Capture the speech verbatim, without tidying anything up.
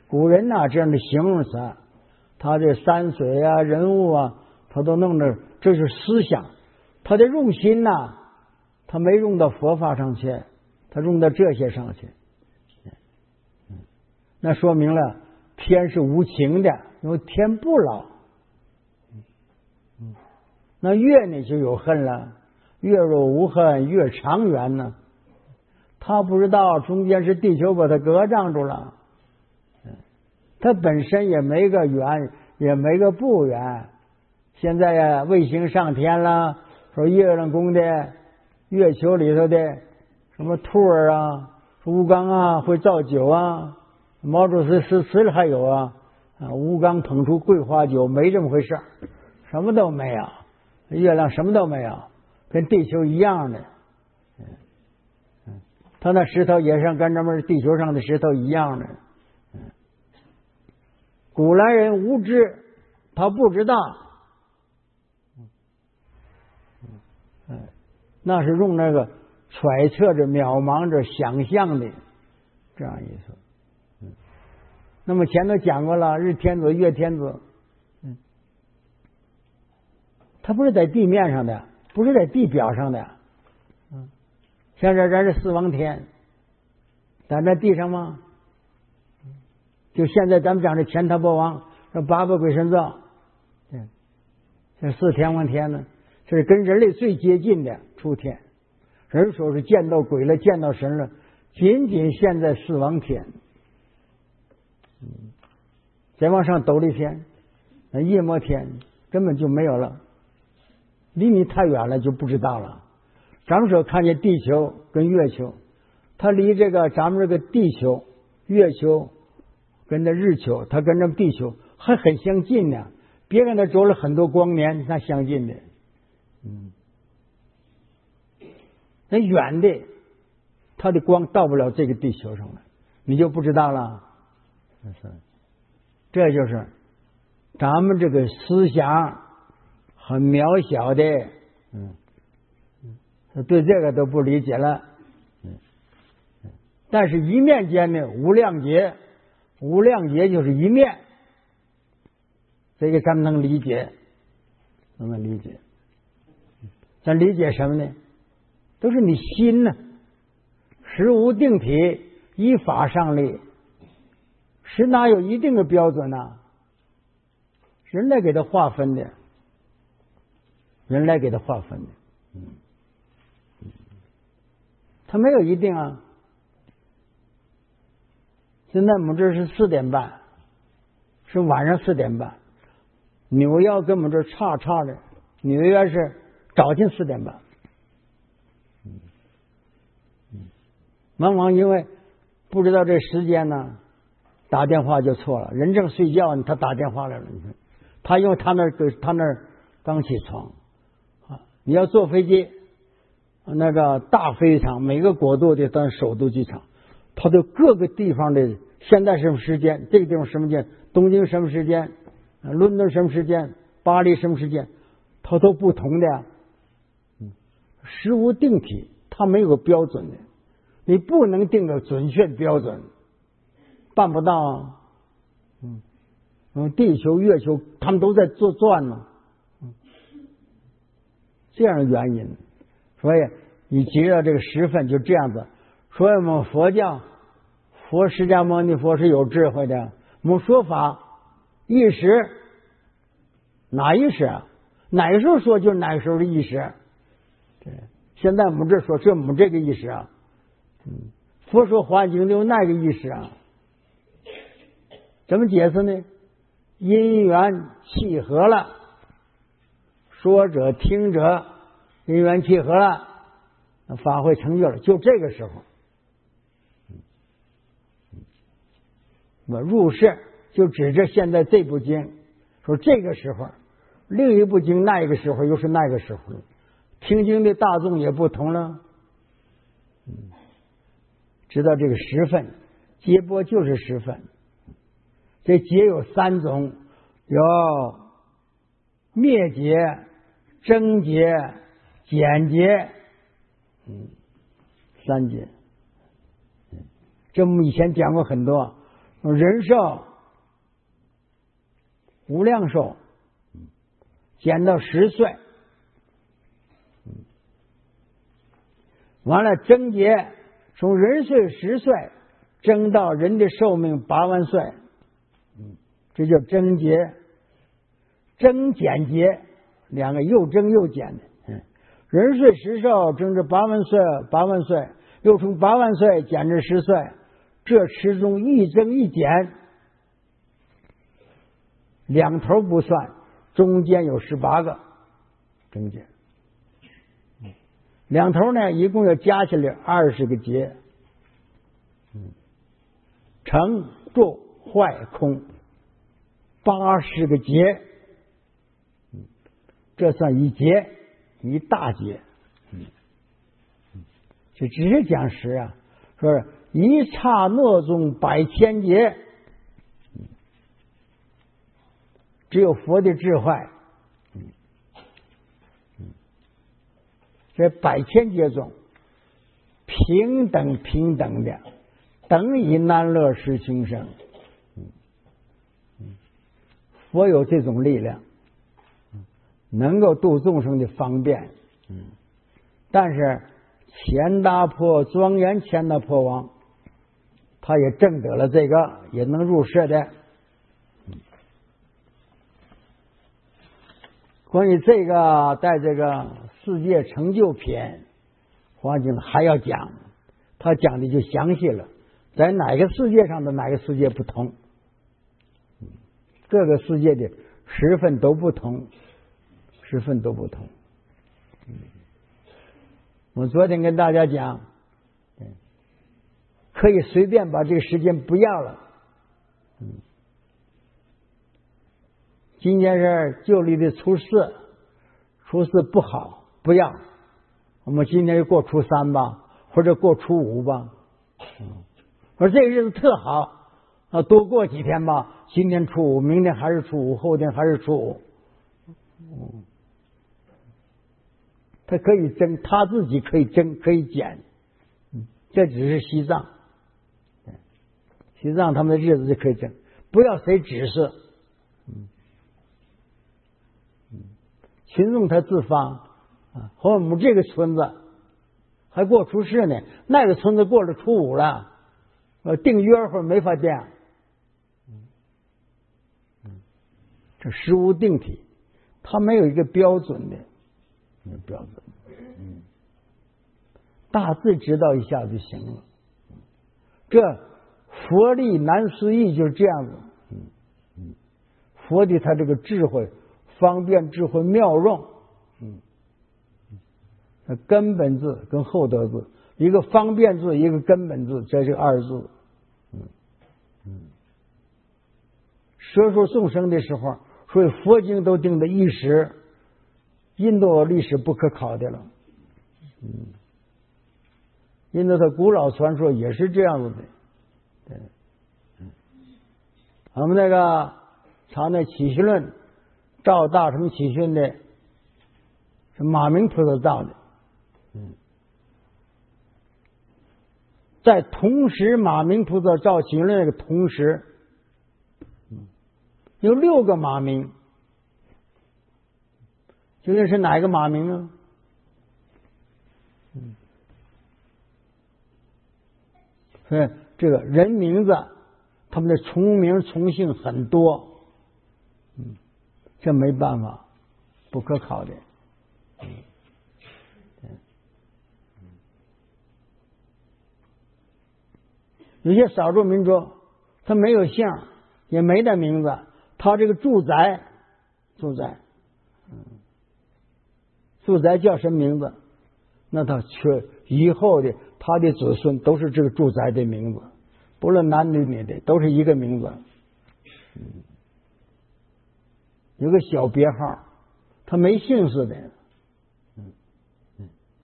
古人呐、啊、这样的形容词，他的山水啊、人物啊，他都弄着，这是思想。他的用心呐、啊，他没用到佛法上去，他用到这些上去。那说明了天是无情的，因为天不老。那月呢就有恨了，月若无恨，月长圆呢。他不知道中间是地球把它隔障住了，它本身也没个圆，也没个不圆。现在呀，卫星上天了，说月亮宫的月球里头的什么兔儿啊、吴刚啊会造酒啊，毛主席诗词里还有啊，啊吴刚捧出桂花酒，没这么回事，什么都没有，月亮什么都没有，跟地球一样的。他那石头也像跟咱们地球上的石头一样的。古来人无知，他不知道，那是用那个揣测着、渺茫着、想象的这样意思。那么前头讲过了，日天子、月天子，它不是在地面上的，不是在地表上的。现在咱是四王天，咱在地上吗？就现在咱们讲的乾他波王，这八百鬼神造，对，这四天王天呢，这是跟人类最接近的出天。人说是见到鬼了，见到神了，仅仅现在四王天。嗯，再往上斗力天、夜摩天根本就没有了，离你太远了就不知道了。咱们说看见地球跟月球，它离这个咱们这个地球、月球跟这日球，它跟这地球还很相近呢。别看它走了很多光年，它相近的。嗯，那远的，它的光到不了这个地球上来，你就不知道了。这就是咱们这个思想很渺小的，嗯。对这个都不理解了，但是一面间呢，无量劫，无量劫就是一面，这个咱们能理解，能不能理解？咱理解什么呢？都是你心呢，实无定体，依法上立，实哪有一定的标准呢、啊？人来给他划分的，人来给他划分的，嗯。他没有一定啊。现在我们这是四点半，是晚上四点半。纽约跟我们这差差的，纽约是早晨四点半。嗯嗯，往往因为不知道这时间呢，打电话就错了。人正睡觉呢，他打电话来了。你看，他因为他那个他那刚起床啊，你要坐飞机。那个大飞机场，每个国度的当首都机场，它的各个地方的现在什么时间，这个地方什么时间，东京什么时间，伦敦什么时间，巴黎什么时间，它都不同的呀。实无定体，它没有个标准的，你不能定个准确的标准，办不到啊。嗯，嗯，地球、月球，他们都在做转嘛。嗯，这样的原因。所以你知道这个时分就这样子。所以我们佛教，佛释迦牟尼佛是有智慧的。我们说法一时，哪一时？哪时候说就是哪时候的意识。对，现在我们这说是我们这个意识啊。嗯，佛说华经有那个意识啊。怎么解释呢？因缘契合了，说者听者。因缘契合了，法会成就了，就这个时候，我入世就指着现在这部经，说这个时候，另一部经那一个时候又是那个时候了，听经的大众也不同了。嗯，知道这个时分，劫波就是时分。这劫有三种，有灭劫、增劫。简洁，嗯，三劫，这我们以前讲过很多。 人寿、无量寿，减到十岁。完了，增劫从人岁十岁增到人的寿命八万岁，这叫增劫。增减劫两个又增又减的。嗯，人岁十寿增至八万岁，八万岁又从八万岁减至十岁，这其中一增一减，两头不算，中间有十八个增减。两头呢，一共要加起来二十个劫。嗯，成住坏空八十个劫。嗯，这算一劫，一大劫。嗯，这只是讲十啊，说一刹那中百千劫。只有佛的智慧。在百千劫中，平等平等的，等以难乐施轻生。佛有这种力量，能够度众生的方便。但是钱达婆庄严钱达婆王，他也证得了这个，也能入舍的。关于这个，在这个世界成就篇，黄经还要讲，他讲的就详细了，在哪个世界上的哪个世界不同，各个世界的十分都不同，十分都不同。我昨天跟大家讲，可以随便把这个时间不要了。今天是旧历的初四，初四不好，不要。我们今天就过初三吧，或者过初五吧。嗯，我说这个日子特好，啊，多过几天吧。今天初五，明天还是初五，后天还是初五。嗯，他可以增，他自己可以增，可以减。嗯，这只是西藏，西藏他们的日子就可以增，不要谁指示。嗯。群众他自发啊，和我们这个村子还过初四呢，那个村子过了初五了，呃，定约会没法定。嗯，这实无定体，它没有一个标准的，没有标准。嗯，大致知道一下就行了。这佛力难思议就是这样子。嗯嗯，佛的他这个智慧。方便智慧妙用，嗯，根本字跟后得字，一个方便字，一个根本字，这是二字。嗯嗯，说说众生的时候，所以佛经都定的一时，印度历史不可考的了。嗯，印度的古老传说也是这样子的。对，嗯，我们那个常那启示论。赵大乘启训的是马明菩萨造的。嗯，在同时，马明菩萨造启训那个同时，嗯，有六个马明，究竟是哪一个马明呢？嗯，所以这个人名字，他们的重名重姓很多。嗯。这没办法，不可考的。有些少数民族，他没有姓，也没的名字，他这个住宅，住宅，嗯，住宅叫什么名字？那他却以后的他的子孙都是这个住宅的名字，不论男的女的，都是一个名字。嗯，有个小别号，他没姓氏的。